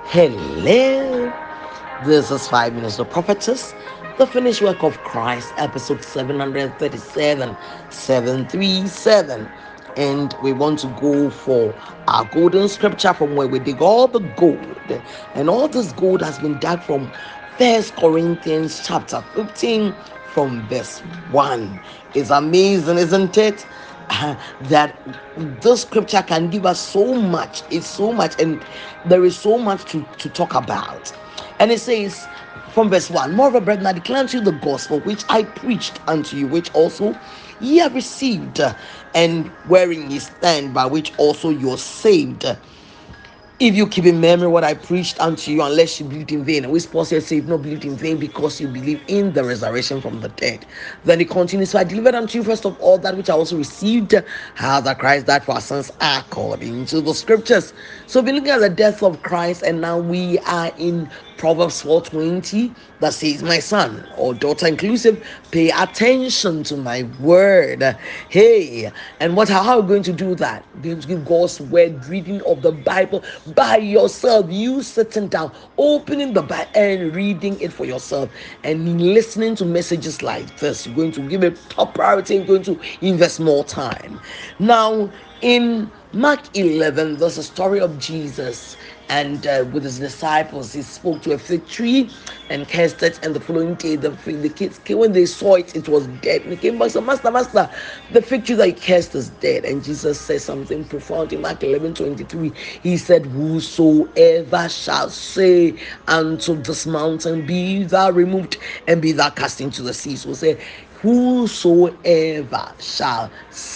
Hello, this is 5 Minutes of Prophetess, the finished work of Christ, episode 737, 737. And we want to go for our golden scripture from where we dig all the gold. And all this gold has been dug from First Corinthians chapter 15 from verse 1. It's amazing, isn't it? That this scripture can give us so much. It's so much, and there is so much to talk about. And it says from verse 1, moreover, brethren, I declare unto you the gospel which I preached unto you, which also ye have received, and wherein ye stand, by which also you are saved, if you keep in memory what I preached unto you, unless you believed in vain. And which Paul says, you've not believed in vain because you believe in the resurrection from the dead. Then he continues, so I delivered unto you first of all that which I also received, how that Christ died for our sins according to the scriptures. So we're looking at the death of Christ, and now we are in Proverbs 4:20 that says, my son or daughter inclusive, pay attention to my word. Hey, and how are we going to do that? We're going to give God's word reading of the Bible by yourself. You sitting down, opening the Bible and reading it for yourself, and listening to messages like this. You're going to give it top priority and going to invest more time. Now, in Mark 11, there's a story of Jesus, and with his disciples, he spoke to a fig tree and cursed it. And the following day, the kids came, when they saw it, it was dead. And he came back and said, Master, the fig tree that you cursed is dead. And Jesus said something profound in Mark 11:23. He said, whosoever shall say unto this mountain, be thou removed and be thou cast into the sea. So say, whosoever shall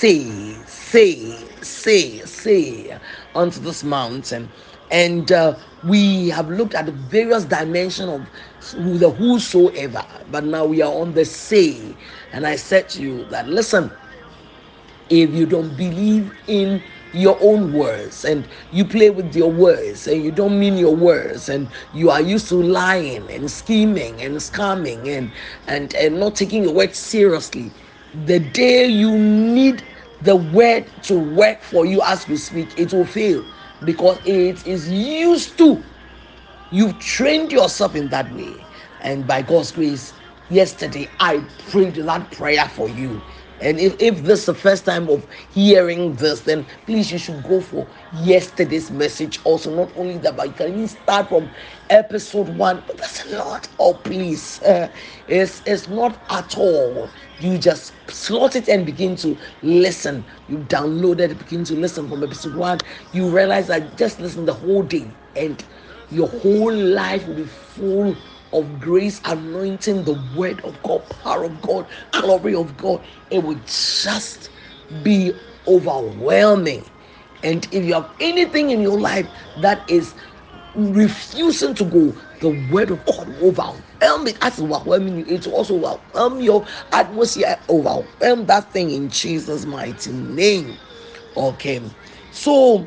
say unto this mountain. And we have looked at the various dimensions of the whosoever, but now we are on the say. And I said to you that, listen, if you don't believe in your own words, and you play with your words, and you don't mean your words, and you are used to lying and scheming and scamming, and not taking your words seriously, the day you need the word to work for you as you speak, it will fail, because it is used to. You've trained yourself in that way. And by God's grace, yesterday I prayed that prayer for you. And if this is the first time of hearing this, then please, you should go for yesterday's message also. Not only that, but you can even start from episode 1. But that's a lot. Oh, please. It's not at all. You just slot it and begin to listen. You download it, begin to listen from episode 1. You realize that just listen the whole day, and your whole life will be full of grace, anointing, the word of God, power of God, glory of God. It will just be overwhelming. And if you have anything in your life that is refusing to go, the word of God will overwhelm it. As overwhelming you, it will also overwhelm your atmosphere, overwhelm that thing in Jesus' mighty name. Okay, so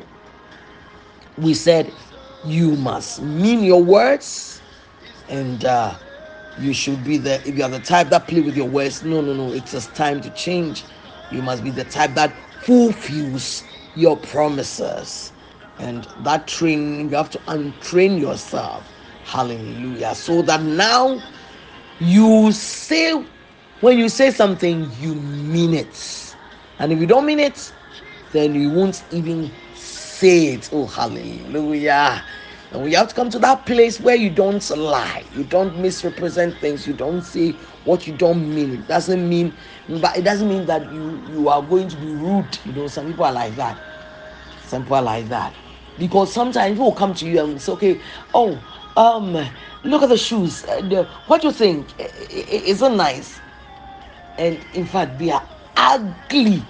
we said you must mean your words, and you should be the, if you are the type that play with your words, no, it's just time to change. You must be the type that fulfills your promises, and that training, you have to untrain yourself. Hallelujah. So that now you say, when you say something, you mean it. And if you don't mean it, then you won't even say it. Oh, hallelujah. And we have to come to that place where you don't lie, you don't misrepresent things, you don't say what you don't mean. It doesn't mean, but it doesn't mean that you are going to be rude. Some people are like that. Some people are like that. Because sometimes people will come to you and say, okay, oh, look at the shoes. What do you think? Isn't nice? And in fact, they are ugly.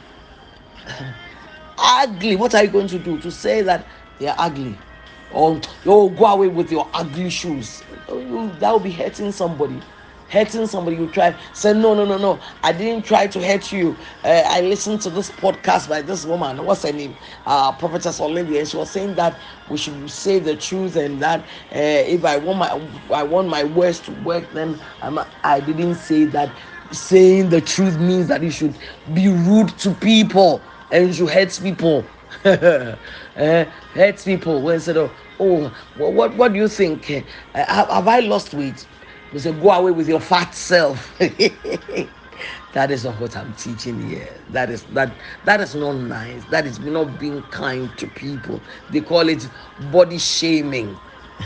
Ugly. What are you going to do to say that they are ugly? Or go away with your ugly shoes? That will be hurting somebody. You try say, no, I didn't try to hurt you. I listened to this podcast by this woman, what's her name, Prophetess Olivia, and she was saying that we should say the truth, and that if I want my words to work, then I didn't say that. Saying the truth means that you should be rude to people and you should hurt people. Hurt people, instead of Oh, what do you think? Have I lost weight? They say, go away with your fat self. That is not what I'm teaching here. That is not nice. That is not being kind to people. They call it body shaming.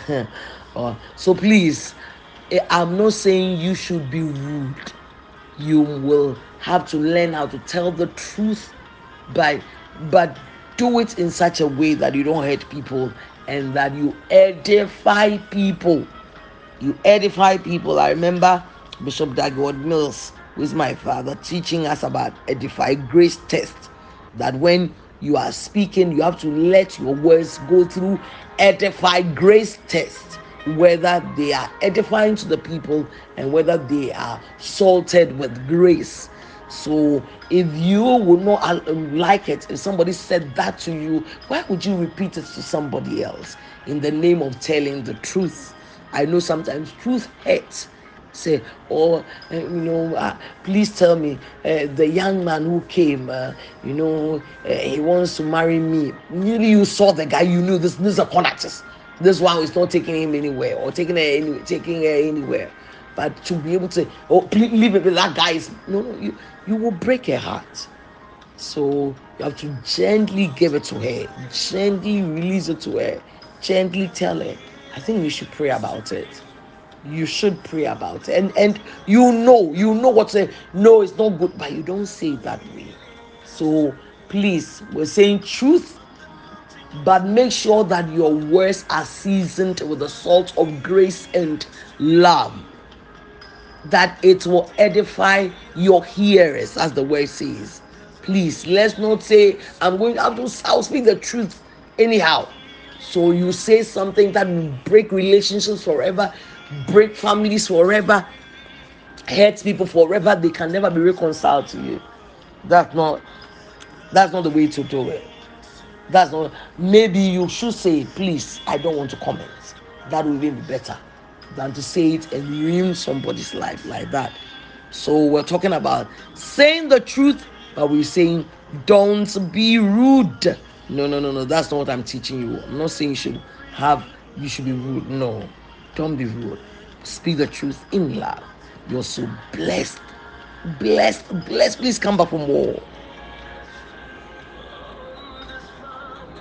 So please, I'm not saying you should be rude. You will have to learn how to tell the truth, by but do it in such a way that you don't hurt people and that you edify people. You edify people. I remember Bishop Dagwood Mills, who is my father, teaching us about edify grace test. That when you are speaking, you have to let your words go through edify grace test, whether they are edifying to the people and whether they are salted with grace. So if you would not like it, if somebody said that to you, why would you repeat it to somebody else in the name of telling the truth? I know sometimes truth hurts. Say, oh, please tell me, the young man who came, he wants to marry me. You saw the guy, you knew this is a conatus. This one is not taking him anywhere or taking her anywhere. But to be able to, oh, please leave it with that guy is no, you will break her heart. So you have to gently give it to her, gently release it to her, gently tell her. I think you should pray about it. You should pray about it. And you know what to say. No, it's not good, but you don't say it that way. So please, we're saying truth, but make sure that your words are seasoned with the salt of grace and love, that it will edify your hearers, as the word says. Please, let's not say, I'll speak the truth anyhow. So you say something that will break relationships forever, break families forever, hurt people forever. They can never be reconciled to you. That's not that's not the way to do it. That's not. Maybe you should say, please, I don't want to comment. That will even be better than to say it and ruin somebody's life like that. So we're talking about saying the truth, but we're saying don't be rude. No, no, no, no. That's not what I'm teaching you. I'm not saying you should be rude. No, don't be rude. Speak the truth in love. You're so blessed. Blessed. Please come back for more.